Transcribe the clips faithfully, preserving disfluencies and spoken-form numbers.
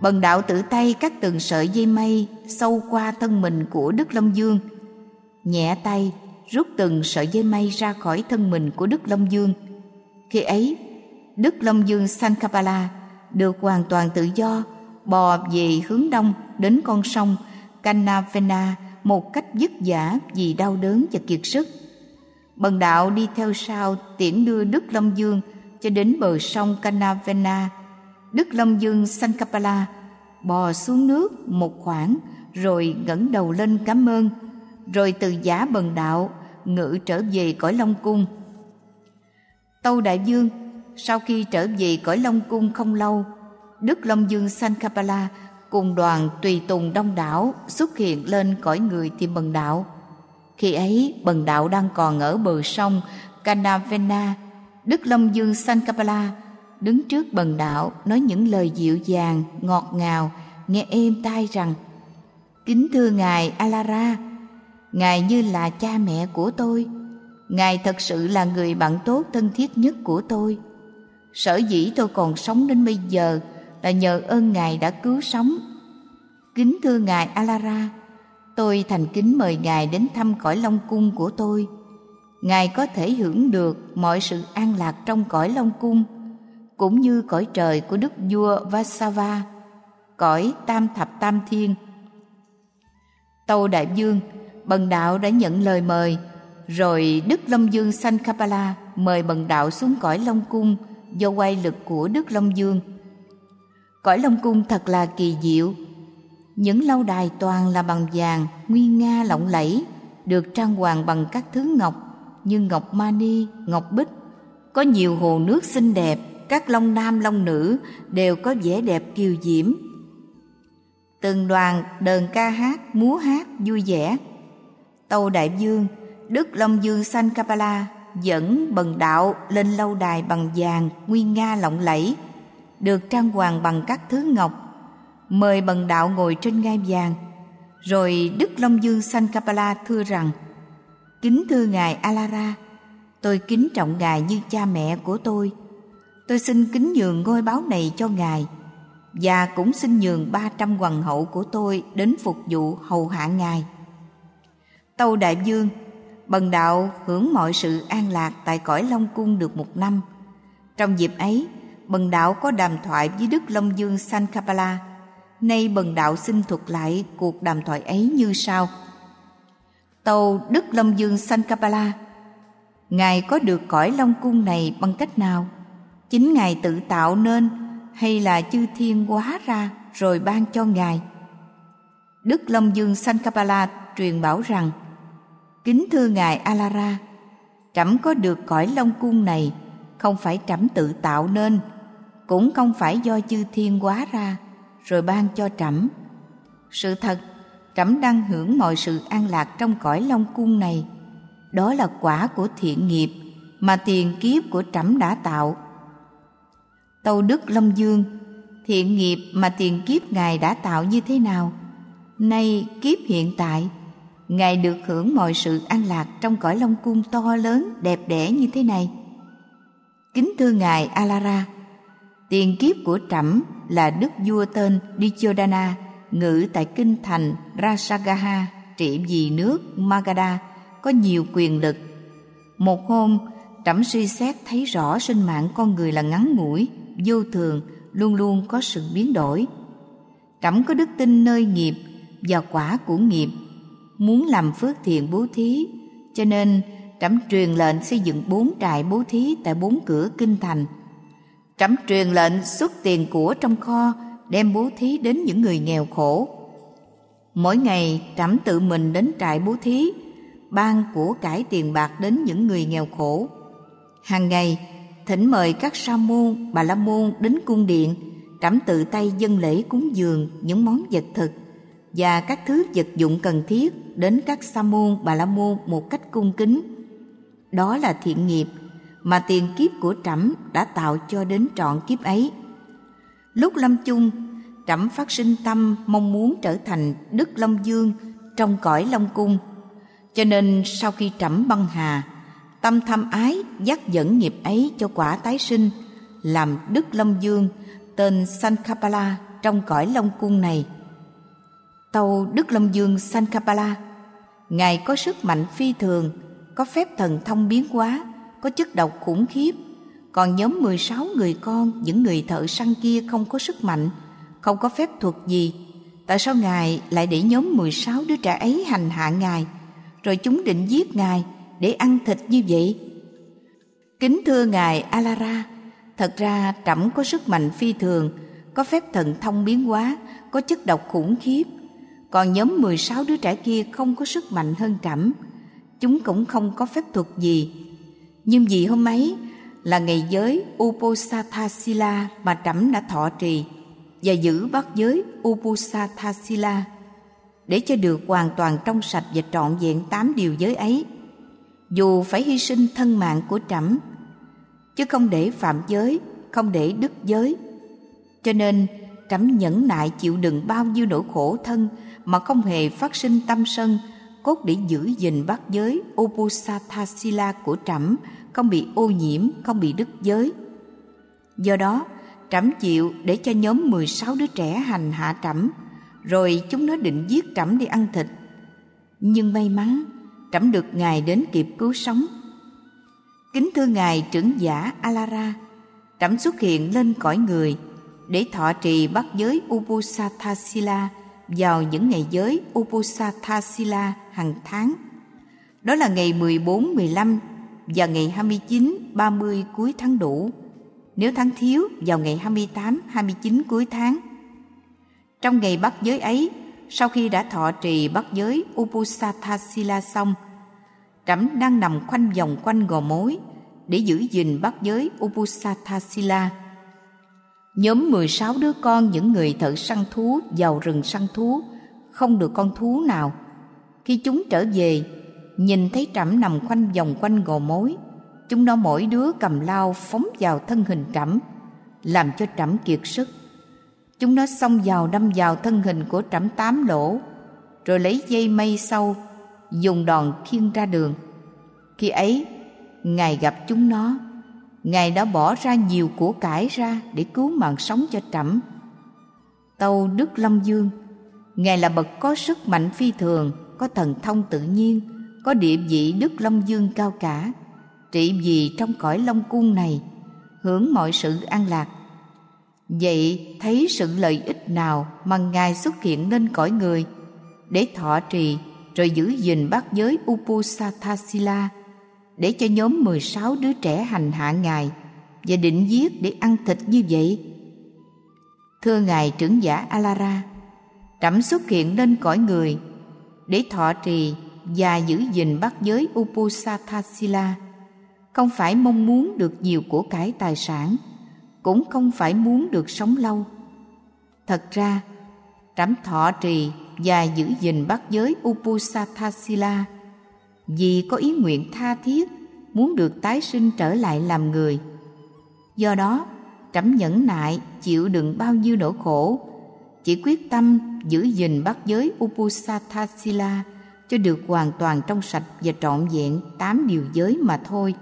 Bần đạo tự tay cắt từng sợi dây mây sâu qua thân mình của Đức Long Dương, nhẹ tay rút từng sợi dây mây ra khỏi thân mình của Đức Long Dương. Khi ấy, Đức Long Dương Sankapala được hoàn toàn tự do, bò về hướng đông đến con sông Kanavena một cách dứt dả vì đau đớn và kiệt sức. Bần đạo đi theo sau tiễn đưa Đức Long Dương cho đến bờ sông Kanavena. Đức Long Dương Sankapala bò xuống nước một khoảng rồi ngẩng đầu lên cảm ơn, rồi từ giả bần đạo ngự trở về cõi Long Cung. Tâu Đại Vương, sau khi trở về cõi Long Cung không lâu, Đức Long Dương Sankapala cùng đoàn tùy tùng đông đảo xuất hiện lên cõi người tìm bần đạo. Khi ấy bần đạo đang còn ở bờ sông Kanavena. Đức Long Dương Sankapala đứng trước bần đạo nói những lời dịu dàng, ngọt ngào, nghe êm tai rằng: Kính thưa Ngài Alara, Ngài như là cha mẹ của tôi. Ngài thật sự là người bạn tốt thân thiết nhất của tôi. Sở dĩ tôi còn sống đến bây giờ là nhờ ơn Ngài đã cứu sống. Kính thưa Ngài Alara, tôi thành kính mời Ngài đến thăm cõi Long Cung của tôi. Ngài có thể hưởng được mọi sự an lạc trong cõi Long Cung, cũng như cõi trời của Đức vua Vasava, cõi Tam Thập Tam Thiên. Tâu Đại Vương, bần đạo đã nhận lời mời. Rồi Đức Long Dương Sankapala mời bần đạo xuống cõi Long Cung do oai lực của Đức Long Dương. Cõi Long Cung thật là kỳ diệu. Những lâu đài toàn là bằng vàng, nguy nga lộng lẫy, được trang hoàng bằng các thứ ngọc như ngọc mani, ngọc bích. Có nhiều hồ nước xinh đẹp, các long nam long nữ đều có vẻ đẹp kiều diễm. Từng đoàn đờn ca hát, múa hát vui vẻ. Tâu Đại Vương, Đức Long Dương Sankapala dẫn bần đạo lên lâu đài bằng vàng nguy nga lộng lẫy, được trang hoàng bằng các thứ ngọc, mời bần đạo ngồi trên ngai vàng. Rồi Đức Long Dương Sankapala thưa rằng: Kính thưa Ngài Alara, tôi kính trọng Ngài như cha mẹ của tôi. Tôi xin kính nhường ngôi báu này cho Ngài, và cũng xin nhường ba trăm hoàng hậu của tôi đến phục vụ hầu hạ Ngài. Tâu Đại Vương, bần đạo hưởng mọi sự an lạc tại cõi Long Cung được một năm. Trong dịp ấy, bần đạo có đàm thoại với Đức Long Dương Sankapala. Nay bần đạo xin thuật lại cuộc đàm thoại ấy như sau. Tâu Đức Long Dương Sankapala, Ngài có được cõi Long Cung này bằng cách nào? Chính Ngài tự tạo nên hay là chư thiên hóa ra rồi ban cho Ngài? Đức Long Dương Sankapala truyền bảo rằng: Kính thưa Ngài Alara, trẫm có được cõi Long Cung này không phải trẫm tự tạo nên, cũng không phải do chư thiên hóa ra rồi ban cho trẫm. Sự thật, trẫm đang hưởng mọi sự an lạc trong cõi Long Cung này. Đó là quả của thiện nghiệp mà tiền kiếp của trẫm đã tạo. Tâu Đức Long Dương, thiện nghiệp mà tiền kiếp Ngài đã tạo như thế nào? Nay kiếp hiện tại, Ngài được hưởng mọi sự an lạc trong cõi Long Cung to lớn, đẹp đẽ như thế này. Kính thưa Ngài Alara, tiền kiếp của trẫm là đức vua tên Duryodhana, ngự tại kinh thành Rasagaha, trị vì nước Magadha, có nhiều quyền lực. Một hôm, trẫm suy xét thấy rõ sinh mạng con người là ngắn ngủi, vô thường, luôn luôn có sự biến đổi. Trẫm có đức tin nơi nghiệp và quả của nghiệp, muốn làm phước thiện bố thí, cho nên trẫm truyền lệnh xây dựng bốn trại bố thí tại bốn cửa kinh thành. Trẫm truyền lệnh xuất tiền của trong kho đem bố thí đến những người nghèo khổ. Mỗi ngày trẫm tự mình đến trại bố thí, ban của cải tiền bạc đến những người nghèo khổ. Hàng ngày thỉnh mời các sa môn, bà la môn đến cung điện, trẫm tự tay dâng lễ cúng dường những món vật thực và các thứ vật dụng cần thiết đến các sa môn, bà la môn một cách cung kính. Đó là thiện nghiệp mà tiền kiếp của trẫm đã tạo cho đến trọn kiếp ấy. Lúc lâm chung, trẫm phát sinh tâm mong muốn trở thành Đức Long Dương trong cõi Long Cung. Cho nên sau khi trẫm băng hà, tâm tham ái dắt dẫn nghiệp ấy cho quả tái sinh, làm Đức Long Dương tên Sankapala trong cõi Long Cung này. Tâu Đức Long Dương Sankapala, Ngài có sức mạnh phi thường, có phép thần thông biến hóa, có chất độc khủng khiếp. Còn nhóm mười sáu người con, những người thợ săn kia không có sức mạnh, không có phép thuật gì. Tại sao Ngài lại để nhóm mười sáu đứa trẻ ấy hành hạ Ngài, rồi chúng định giết Ngài để ăn thịt như vậy? Kính thưa Ngài Alara, thật ra trẫm có sức mạnh phi thường, có phép thần thông biến hóa, có chất độc khủng khiếp. Còn nhóm mười sáu đứa trẻ kia không có sức mạnh hơn trẫm, chúng cũng không có phép thuật gì. Nhưng vì hôm ấy là ngày giới Uposatthasila mà trẫm đã thọ trì và giữ bát giới Uposatthasila để cho được hoàn toàn trong sạch và trọn vẹn tám điều giới ấy, dù phải hy sinh thân mạng của trẫm, chứ không để phạm giới, không để đứt giới. Cho nên trẫm nhẫn nại chịu đựng bao nhiêu nỗi khổ thân mà không hề phát sinh tâm sân, cốt để giữ gìn bát giới Uposatthasila của trẫm không bị ô nhiễm, không bị đứt giới. Do đó trẫm chịu để cho nhóm mười sáu đứa trẻ hành hạ trẫm, rồi chúng nó định giết trẫm để ăn thịt. Nhưng may mắn trẫm được Ngài đến kịp cứu sống. Kính thưa Ngài trưởng giả Alara, trẫm xuất hiện lên cõi người để thọ trì bát giới Uposatthasila vào những ngày giới Uposatthasila hàng tháng. Đó là ngày mười bốn, mười lăm và ngày hai mươi chín, ba mươi cuối tháng đủ. Nếu tháng thiếu, vào ngày hai mươi tám, hai mươi chín cuối tháng. Trong ngày bát giới ấy, sau khi đã thọ trì bát giới Uposatthasila xong, trẫm đang nằm khoanh vòng quanh gò mối để giữ gìn bát giới Uposatthasila. Nhóm mười sáu đứa con những người thợ săn thú vào rừng săn thú, không được con thú nào. Khi chúng trở về, nhìn thấy trẫm nằm khoanh vòng quanh gò mối, chúng nó mỗi đứa cầm lao phóng vào thân hình trẫm, làm cho trẫm kiệt sức. Chúng nó xông vào đâm vào thân hình của trẫm tám lỗ, rồi lấy dây mây sâu dùng đòn khiêng ra đường. Khi ấy Ngài gặp chúng nó, Ngài đã bỏ ra nhiều của cải ra để cứu mạng sống cho trẫm. Tâu Đức Long Dương, Ngài là bậc có sức mạnh phi thường, có thần thông tự nhiên, có địa vị Đức Long Dương cao cả, trị vì trong cõi Long Cung này, hưởng mọi sự an lạc. Vậy thấy sự lợi ích nào mà Ngài xuất hiện lên cõi người để thọ trì rồi giữ gìn bát giới Uposatthasila, để cho nhóm mười sáu đứa trẻ hành hạ Ngài và định giết để ăn thịt như vậy? Thưa Ngài trưởng giả Alara, trẫm xuất hiện lên cõi người để thọ trì và giữ gìn bát giới Uposatthasila, không phải mong muốn được nhiều của cải tài sản, cũng không phải muốn được sống lâu. Thật ra trẫm thọ trì và giữ gìn bát giới Uposatthasila vì có ý nguyện tha thiết muốn được tái sinh trở lại làm người. Do đó trẫm nhẫn nại chịu đựng bao nhiêu nỗi khổ, chỉ quyết tâm giữ gìn bát giới Uposatthasila cho được hoàn toàn trong sạch và trọn vẹn tám điều giới mà thôi.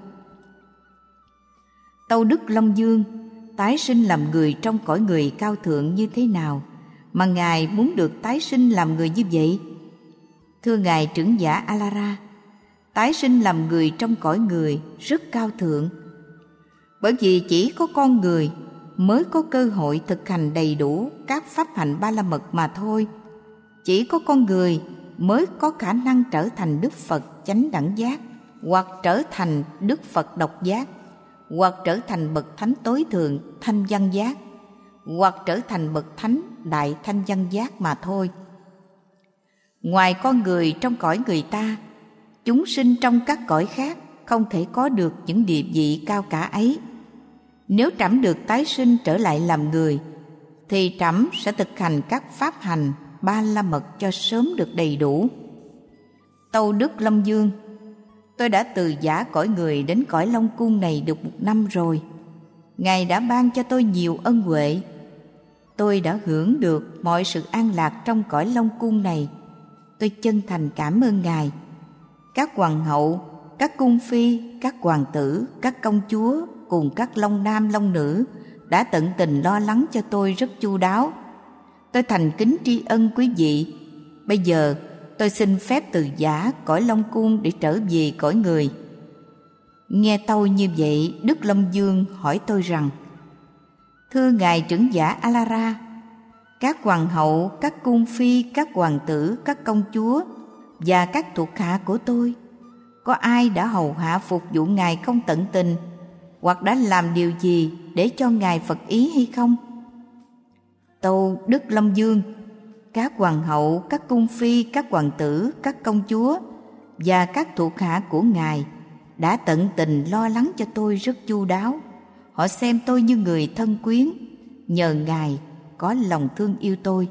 Tâu Đức Long Dương, tái sinh làm người trong cõi người cao thượng như thế nào mà Ngài muốn được tái sinh làm người như vậy? Thưa Ngài trưởng giả Alara, tái sinh làm người trong cõi người rất cao thượng, bởi vì chỉ có con người mới có cơ hội thực hành đầy đủ các pháp hạnh ba la mật mà thôi. Chỉ có con người mới có khả năng trở thành Đức Phật chánh đẳng giác, hoặc trở thành Đức Phật độc giác, hoặc trở thành bậc thánh tối thượng thanh văn giác, hoặc trở thành bậc thánh đại thanh văn giác mà thôi. Ngoài con người trong cõi người ta, chúng sinh trong các cõi khác không thể có được những địa vị cao cả ấy. Nếu trẫm được tái sinh trở lại làm người, thì trẫm sẽ thực hành các pháp hành ba la mật cho sớm được đầy đủ. Tâu Đức Long Dương, tôi đã từ giả cõi người đến cõi Long Cung này được một năm rồi. Ngài đã ban cho tôi nhiều ân huệ. Tôi đã hưởng được mọi sự an lạc trong cõi Long Cung này. Tôi chân thành cảm ơn Ngài. Các hoàng hậu, các cung phi, các hoàng tử, các công chúa cùng các long nam long nữ đã tận tình lo lắng cho tôi rất chu đáo. Tôi thành kính tri ân quý vị. Bây giờ tôi xin phép từ giã cõi Long Cung để trở về cõi người. Nghe tôi như vậy, Đức Long Dương hỏi tôi rằng: Thưa Ngài trưởng giả Alara, các hoàng hậu, các cung phi, các hoàng tử, các công chúa và các thuộc hạ của tôi, có ai đã hầu hạ phục vụ Ngài không tận tình, hoặc đã làm điều gì để cho Ngài phật ý hay không? Tâu Đức Long Dương: Các hoàng hậu, các cung phi, các hoàng tử, các công chúa và các thuộc hạ của Ngài đã tận tình lo lắng cho tôi rất chu đáo. Họ xem tôi như người thân quyến, nhờ Ngài có lòng thương yêu tôi.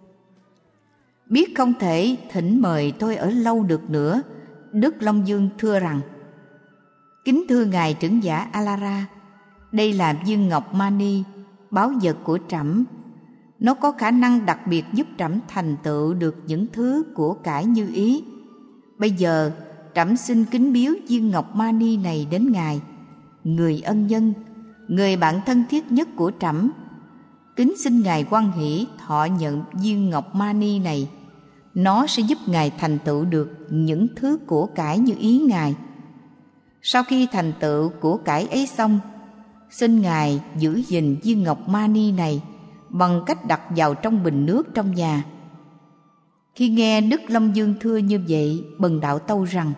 Biết không thể thỉnh mời tôi ở lâu được nữa, Đức Long Dương thưa rằng: Kính thưa Ngài trưởng giả Alara, đây là viên ngọc mani, báu vật của trẫm. Nó có khả năng đặc biệt giúp trẫm thành tựu được những thứ của cải như ý. Bây giờ trẫm xin kính biếu viên ngọc mani này đến Ngài, người ân nhân, người bạn thân thiết nhất của trẫm. Kính xin Ngài hoan hỷ thọ nhận viên ngọc mani này. Nó sẽ giúp Ngài thành tựu được những thứ của cải như ý Ngài. Sau khi thành tựu của cải ấy xong, xin Ngài giữ gìn viên ngọc mani này bằng cách đặt vào trong bình nước trong nhà. Khi nghe Đức Long Dương thưa như vậy, bần đạo tâu rằng: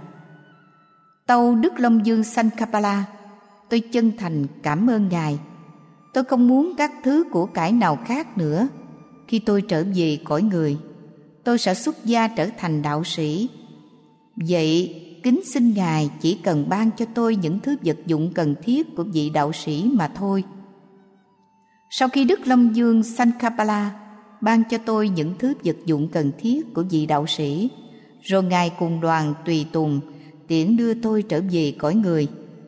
Tâu Đức Long Dương Sankapala, tôi chân thành cảm ơn Ngài. Tôi không muốn các thứ của cải nào khác nữa. Khi tôi trở về cõi người, tôi sẽ xuất gia trở thành đạo sĩ. Vậy kính xin Ngài chỉ cần ban cho tôi những thứ vật dụng cần thiết của vị đạo sĩ mà thôi. Sau khi Đức Long Dương Sankapala ban cho tôi những thứ vật dụng cần thiết của vị đạo sĩ, rồi Ngài cùng đoàn tùy tùng tiễn đưa tôi trở về cõi người.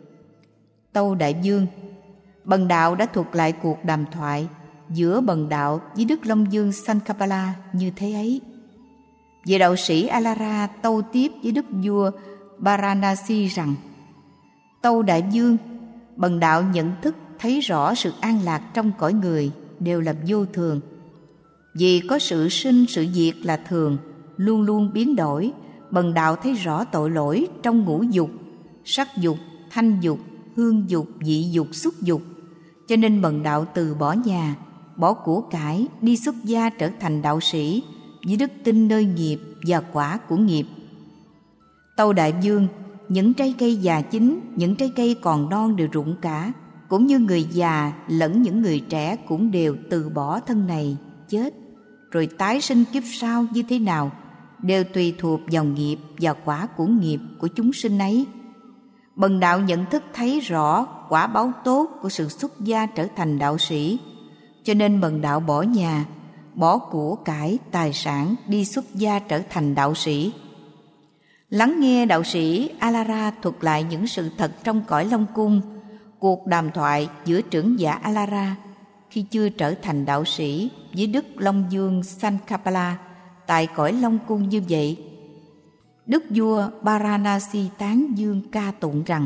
Tâu đại vương, bần đạo đã thuật lại cuộc đàm thoại giữa bần đạo với Đức Long Dương Sankapala như thế ấy. Vị đạo sĩ Alara tâu tiếp với đức vua Varanasi rằng: Tâu đại vương, bần đạo nhận thức thấy rõ sự an lạc trong cõi người đều là vô thường. Vì có sự sinh sự diệt là thường, luôn luôn biến đổi, bần đạo thấy rõ tội lỗi trong ngũ dục, sắc dục, thanh dục, hương dục, vị dục, xúc dục. Cho nên bần đạo từ bỏ nhà, bỏ của cải, đi xuất gia trở thành đạo sĩ với đức tin nơi nghiệp và quả của nghiệp. Tâu đại vương, những trái cây già chín, những trái cây còn non đều rụng cả, cũng như người già lẫn những người trẻ cũng đều từ bỏ thân này, chết, rồi tái sinh kiếp sau như thế nào, đều tùy thuộc vào nghiệp và quả của nghiệp của chúng sinh ấy. Bần đạo nhận thức thấy rõ quả báo tốt của sự xuất gia trở thành đạo sĩ, cho nên bần đạo bỏ nhà, bỏ của cải, tài sản, đi xuất gia trở thành đạo sĩ. Lắng nghe đạo sĩ Alara thuật lại những sự thật trong cõi Long Cung, cuộc đàm thoại giữa trưởng giả Alara khi chưa trở thành đạo sĩ với Đức Long Dương Sankapala tại cõi Long Cung như vậy. Đức vua Varanasi tán dương ca tụng rằng: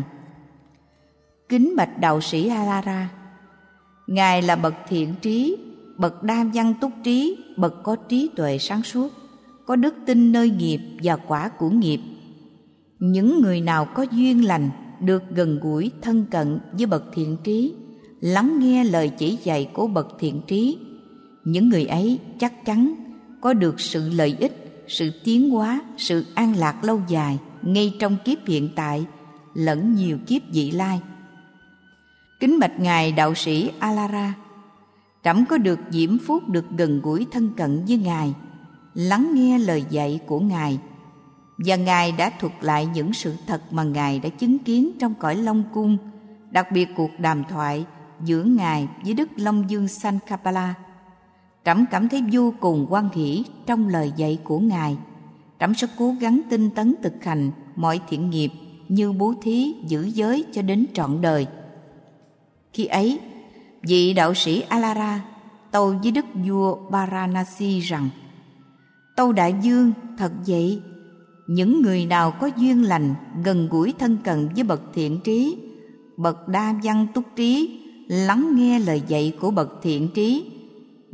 Kính bạch đạo sĩ Alara, Ngài là bậc thiện trí, bậc đa văn túc trí, bậc có trí tuệ sáng suốt, có đức tin nơi nghiệp và quả của nghiệp. Những người nào có duyên lành được gần gũi thân cận với bậc thiện trí, lắng nghe lời chỉ dạy của bậc thiện trí, những người ấy chắc chắn có được sự lợi ích, sự tiến hóa, sự an lạc lâu dài ngay trong kiếp hiện tại lẫn nhiều kiếp vị lai. Kính bạch ngài đạo sĩ Alara, trẫm có được diễm phúc được gần gũi thân cận với ngài, lắng nghe lời dạy của ngài, và ngài đã thuật lại những sự thật mà ngài đã chứng kiến trong cõi Long Cung, đặc biệt cuộc đàm thoại giữa ngài với Đức Long Dương Sankapala. Trẫm cảm thấy vô cùng hoan hỷ trong lời dạy của ngài. Trẫm sẽ cố gắng tinh tấn thực hành mọi thiện nghiệp như bố thí, giữ giới cho đến trọn đời. Khi ấy, vị đạo sĩ Alara tâu với đức vua Varanasi rằng: Tâu đại vương, thật vậy, những người nào có duyên lành gần gũi thân cận với bậc thiện trí, bậc đa văn túc trí, lắng nghe lời dạy của bậc thiện trí,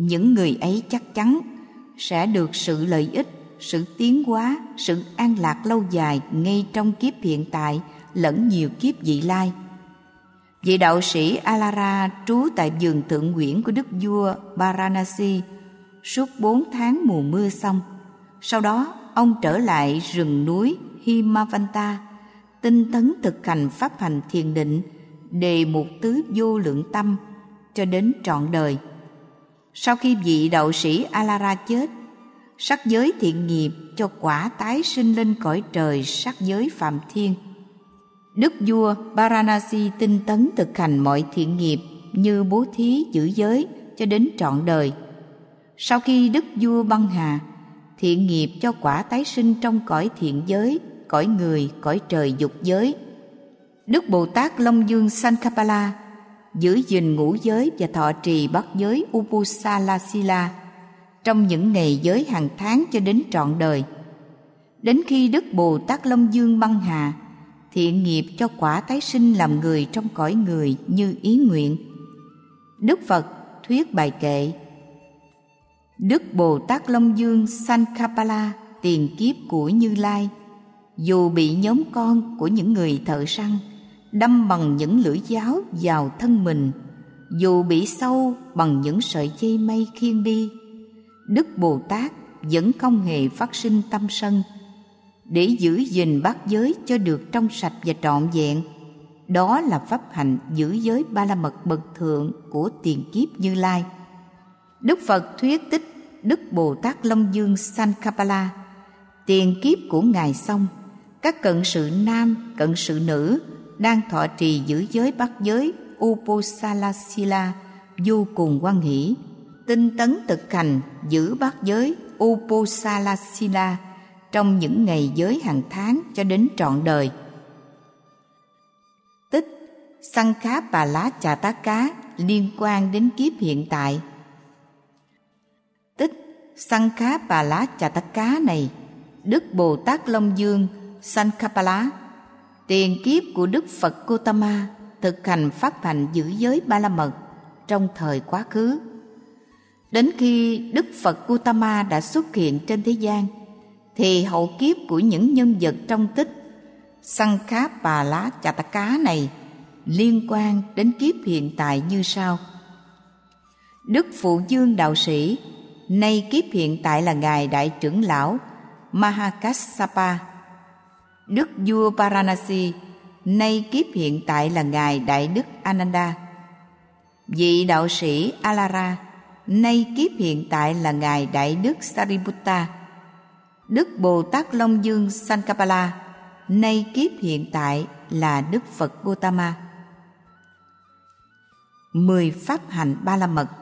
những người ấy chắc chắn sẽ được sự lợi ích, sự tiến hóa, sự an lạc lâu dài ngay trong kiếp hiện tại lẫn nhiều kiếp vị lai. Vị đạo sĩ Alara trú tại vườn thượng uyển của đức vua Varanasi suốt bốn tháng mùa mưa xong. Sau đó, ông trở lại rừng núi Himavanta, tinh tấn thực hành pháp hành thiền định, đề mục tứ vô lượng tâm cho đến trọn đời. Sau khi vị đạo sĩ Alara chết, sắc giới thiện nghiệp cho quả tái sinh lên cõi trời sắc giới phạm thiên. Đức vua Varanasi tinh tấn thực hành mọi thiện nghiệp như bố thí, giữ giới cho đến trọn đời. Sau khi đức vua băng hà, thiện nghiệp cho quả tái sinh trong cõi thiện giới, cõi người, cõi trời dục giới. Đức Bồ Tát Long Dương Sankapala giữ gìn ngũ giới và thọ trì bát giới Upusalasila trong những ngày giới hàng tháng cho đến trọn đời. Đến khi Đức Bồ Tát Long Dương băng hà, thiện nghiệp cho quả tái sinh làm người trong cõi người như ý nguyện. Đức Phật thuyết bài kệ: Đức Bồ Tát Long Dương Sankapala tiền kiếp của Như Lai, dù bị nhóm con của những người thợ săn đâm bằng những lưỡi giáo vào thân mình, dù bị sâu bằng những sợi dây mây khiêng đi, Đức Bồ Tát vẫn không hề phát sinh tâm sân, để giữ gìn bát giới cho được trong sạch và trọn vẹn. Đó là pháp hành giữ giới ba la mật bậc thượng của tiền kiếp Như Lai. Đức Phật thuyết tích Đức Bồ Tát Long Dương Sankapala tiền kiếp của Ngài xong, các cận sự nam, cận sự nữ đang thọ trì giữ giới bát giới Upusalasila vô cùng hoan hỷ, tinh tấn thực hành giữ bát giới Upusalasila trong những ngày giới hàng tháng cho đến trọn đời. Tích Sankhapalachātaka liên quan đến kiếp hiện tại. Tích Sankhapalachātaka này, Đức Bồ Tát Long Dương Sankapala tiền kiếp của Đức Phật Gotama thực hành pháp hành giữ giới ba la mật trong thời quá khứ. Đến khi Đức Phật Gotama đã xuất hiện trên thế gian, thì hậu kiếp của những nhân vật trong tích Sankhapalachātaka này liên quan đến kiếp hiện tại như sau. Đức Phụ Dương đạo sĩ, nay kiếp hiện tại là Ngài Đại trưởng lão Mahakassapa. Đức vua Varanasi, nay kiếp hiện tại là Ngài Đại Đức Ananda. Vị đạo sĩ Alara, nay kiếp hiện tại là Ngài Đại Đức Sariputta. Đức Bồ Tát Long Dương Sankapala, nay kiếp hiện tại là Đức Phật Gotama. Mười pháp hành ba la mật.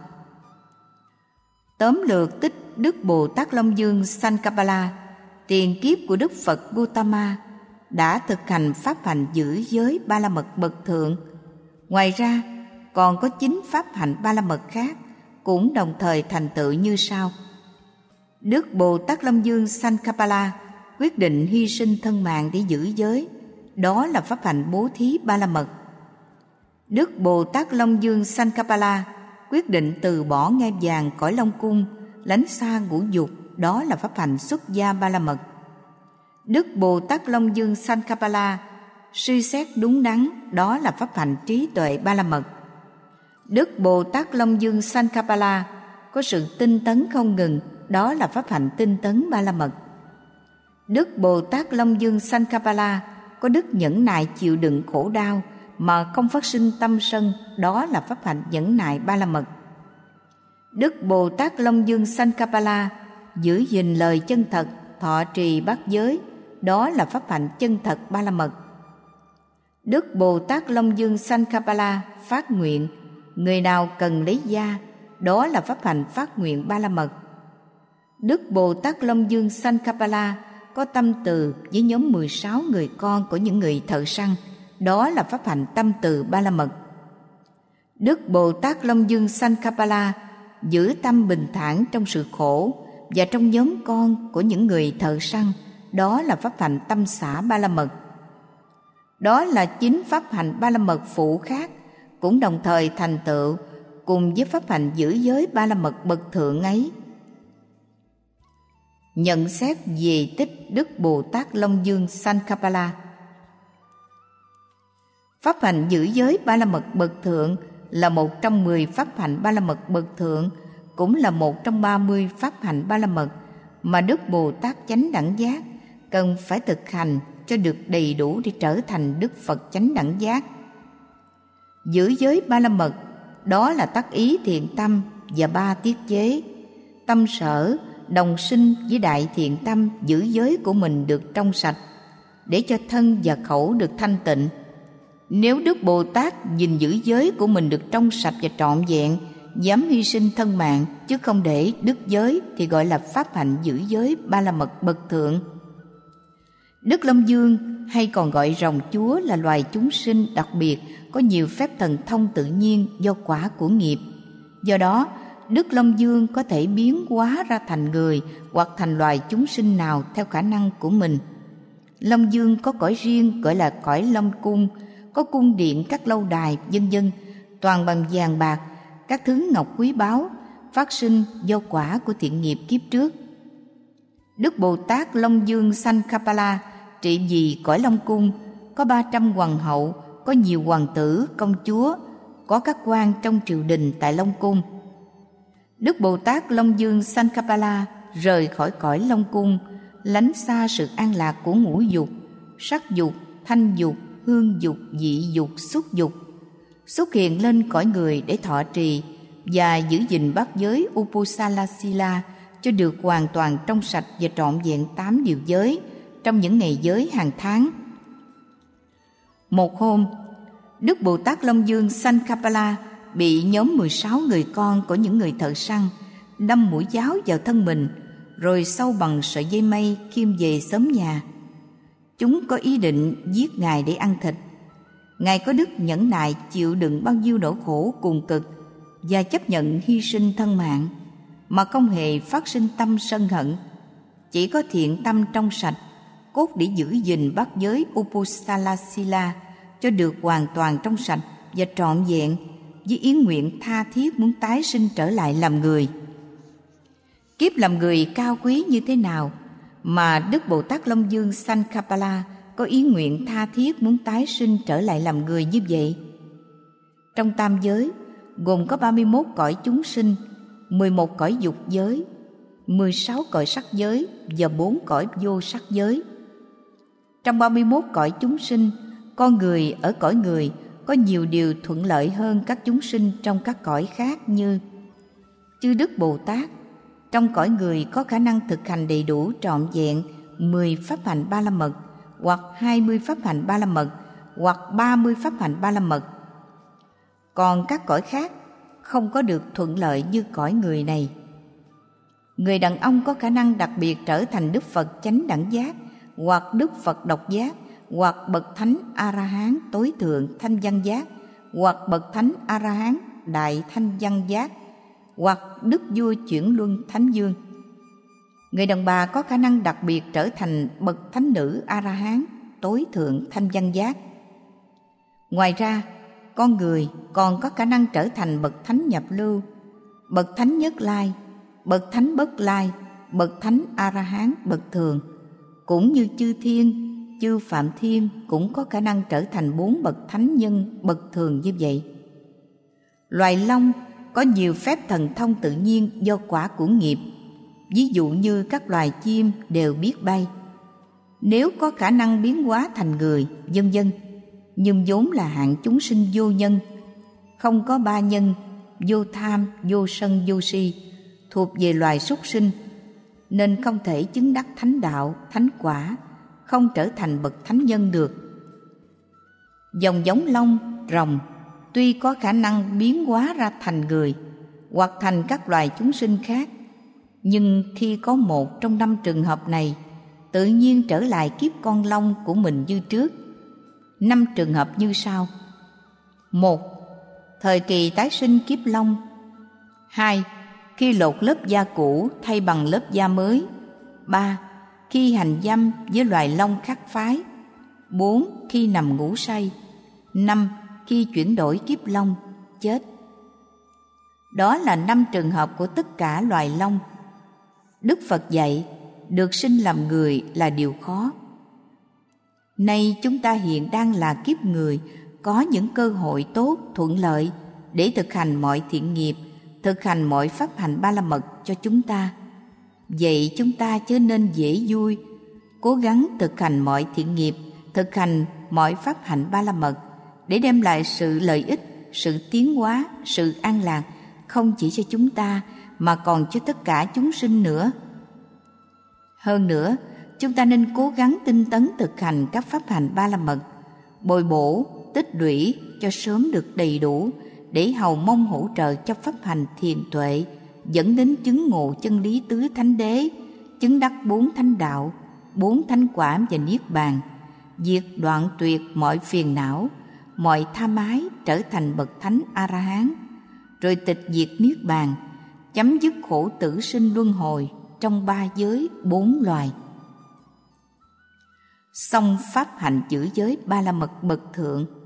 Tóm lược tích Đức Bồ Tát Long Dương Sankapala tiền kiếp của Đức Phật Gotama đã thực hành pháp hành giữ giới ba la mật bậc thượng. Ngoài ra còn có chín pháp hành ba la mật khác cũng đồng thời thành tựu như sau. Đức Bồ Tát Long Dương Sankapala quyết định hy sinh thân mạng để giữ giới, đó là pháp hành bố thí ba la mật. Đức Bồ Tát Long Dương Sankapala quyết định từ bỏ ngai vàng cõi Long Cung, lánh xa ngũ dục, đó là pháp hành xuất gia ba la mật. Đức Bồ Tát Long Dương Sankapala suy xét đúng đắn, đó là pháp hành trí tuệ ba la mật. Đức Bồ Tát Long Dương Sankapala có sự tinh tấn không ngừng, đó là pháp hành tinh tấn ba la mật. Đức Bồ Tát Long Dương Sankapala có đức nhẫn nại chịu đựng khổ đau mà không phát sinh tâm sân, đó là pháp hành nhẫn nại ba la mật. Đức Bồ Tát Long Dương Sankapala giữ gìn lời chân thật, thọ trì bát giới, đó là pháp hành chân thật ba la mật. Đức Bồ Tát Long Dương Sankapala phát nguyện, người nào cần lấy gia, đó là pháp hành phát nguyện ba la mật. Đức Bồ Tát Long Dương Sankapala có tâm từ với nhóm mười sáu người con của những người thợ săn, đó là pháp hành tâm từ ba la mật. Đức Bồ Tát Long Dương Sankapala giữ tâm bình thản trong sự khổ và trong nhóm con của những người thợ săn, đó là pháp hành tâm xả ba la mật. Đó là chín pháp hành ba la mật phụ khác cũng đồng thời thành tựu cùng với pháp hạnh giữ giới ba la mật bậc thượng ấy. Nhận xét về tích Đức Bồ Tát Long Dương Sankhapala. Pháp hạnh giữ giới ba la mật bậc thượng là một trong mười pháp hạnh ba la mật bậc thượng, cũng là một trong ba mươi pháp hạnh ba la mật mà Đức Bồ Tát chánh đẳng giác cần phải thực hành cho được đầy đủ để trở thành Đức Phật chánh đẳng giác. Giữ giới ba la mật đó là tác ý thiện tâm và ba tiết chế. Tâm sở đồng sinh với đại thiện tâm giữ giới của mình được trong sạch, để cho thân và khẩu được thanh tịnh. Nếu Đức Bồ Tát gìn giữ giới của mình được trong sạch và trọn vẹn, dám hy sinh thân mạng chứ không để đứt giới, thì gọi là pháp hạnh giữ giới ba la mật bậc thượng. Đức Long Dương hay còn gọi rồng chúa là loài chúng sinh đặc biệt có nhiều phép thần thông tự nhiên do quả của nghiệp. Do đó, Đức Long Dương có thể biến hóa ra thành người hoặc thành loài chúng sinh nào theo khả năng của mình. Long Dương có cõi riêng gọi là cõi Long Cung, có cung điện, các lâu đài, vân vân, toàn bằng vàng bạc, các thứ ngọc quý báu, phát sinh do quả của thiện nghiệp kiếp trước. Đức Bồ Tát Long Dương Sankhapala trị vì cõi Long Cung, có ba trăm hoàng hậu, có nhiều hoàng tử, công chúa, có các quan trong triều đình tại Long Cung. Đức Bồ Tát Long Dương Sankhapala rời khỏi cõi Long Cung, lánh xa sự an lạc của ngũ dục, sắc dục, thanh dục, hương dục, vị dục, xúc dục, xuất hiện lên cõi người để thọ trì và giữ gìn bát giới Upasala Sila cho được hoàn toàn trong sạch và trọn vẹn tám điều giới trong những ngày giới hàng tháng. Một hôm, Đức Bồ Tát Long Dương Sankhapala bị nhóm mười sáu người con của những người thợ săn đâm mũi giáo vào thân mình, rồi sâu bằng sợi dây mây khiêng về xóm nhà. Chúng có ý định giết Ngài để ăn thịt. Ngài có đức nhẫn nại chịu đựng bao nhiêu nỗi khổ cùng cực và chấp nhận hy sinh thân mạng, mà không hề phát sinh tâm sân hận, chỉ có thiện tâm trong sạch, cốt để giữ gìn bát giới Upasala Sila cho được hoàn toàn trong sạch và trọn vẹn, với ý nguyện tha thiết muốn tái sinh trở lại làm người. Kiếp làm người cao quý như thế nào mà Đức Bồ Tát Long Dương Sankhapala có ý nguyện tha thiết muốn tái sinh trở lại làm người như vậy? Trong tam giới gồm có ba mươi mốt cõi chúng sinh, mười một cõi dục giới, mười sáu cõi sắc giới và bốn cõi vô sắc giới. Trong ba mươi mốt cõi chúng sinh, con người ở cõi người có nhiều điều thuận lợi hơn các chúng sinh trong các cõi khác, như chư Đức Bồ Tát trong cõi người có khả năng thực hành đầy đủ trọn vẹn mười pháp hạnh ba la mật, hoặc hai mươi pháp hạnh ba la mật, hoặc ba mươi pháp hạnh ba la mật. Còn các cõi khác không có được thuận lợi như cõi người này. Người đàn ông có khả năng đặc biệt trở thành Đức Phật chánh đẳng giác, hoặc Đức Phật độc giác, hoặc bậc thánh A-la-hán tối thượng thanh văn giác, hoặc bậc thánh A-la-hán đại thanh văn giác, hoặc đức vua chuyển luân thánh dương. Người đàn bà có khả năng đặc biệt trở thành bậc thánh nữ A-la-hán tối thượng thanh văn giác. Ngoài ra, con người còn có khả năng trở thành bậc thánh nhập lưu, bậc thánh nhất lai, bậc thánh bất lai, bậc thánh A-la-hán bậc thường, cũng như chư thiên, chư phạm thiên cũng có khả năng trở thành bốn bậc thánh nhân bậc thường như vậy. Loài long có nhiều phép thần thông tự nhiên do quả của nghiệp, ví dụ như các loài chim đều biết bay, nếu có khả năng biến hóa thành người, vân vân. Nhưng vốn là hạng chúng sinh vô nhân, không có ba nhân, vô tham, vô sân, vô si, thuộc về loài súc sinh, nên không thể chứng đắc thánh đạo, thánh quả, không trở thành bậc thánh nhân được. Dòng giống long, rồng tuy có khả năng biến hóa ra thành người hoặc thành các loài chúng sinh khác, nhưng khi có một trong năm trường hợp này, tự nhiên trở lại kiếp con long của mình như trước. Năm trường hợp như sau: một. Thời kỳ tái sinh kiếp long. Hai. Khi lột lớp da cũ thay bằng lớp da mới. Ba. Khi hành dâm với loài long khác phái. Bốn. Khi nằm ngủ say. Năm. Khi chuyển đổi kiếp long, chết. Đó là năm trường hợp của tất cả loài long. Đức Phật dạy, được sinh làm người là điều khó. Nay chúng ta hiện đang là kiếp người, có những cơ hội tốt, thuận lợi để thực hành mọi thiện nghiệp, thực hành mọi pháp hành ba la mật cho chúng ta. Vậy chúng ta chớ nên dễ vui, cố gắng thực hành mọi thiện nghiệp, thực hành mọi pháp hạnh ba la mật để đem lại sự lợi ích, sự tiến hóa, sự an lạc không chỉ cho chúng ta mà còn cho tất cả chúng sinh nữa. Hơn nữa, chúng ta nên cố gắng tinh tấn thực hành các pháp hành ba la mật, bồi bổ, tích lũy cho sớm được đầy đủ để hầu mong hỗ trợ cho pháp hành thiền tuệ dẫn đến chứng ngộ chân lý tứ thánh đế, chứng đắc bốn thánh đạo, bốn thánh quả và niết bàn, diệt đoạn tuyệt mọi phiền não, mọi tham ái, trở thành bậc thánh A-la-hán, rồi tịch diệt niết bàn, chấm dứt khổ tử sinh luân hồi trong ba giới bốn loài. Xong pháp hạnh giữ giới ba la mật bậc thượng,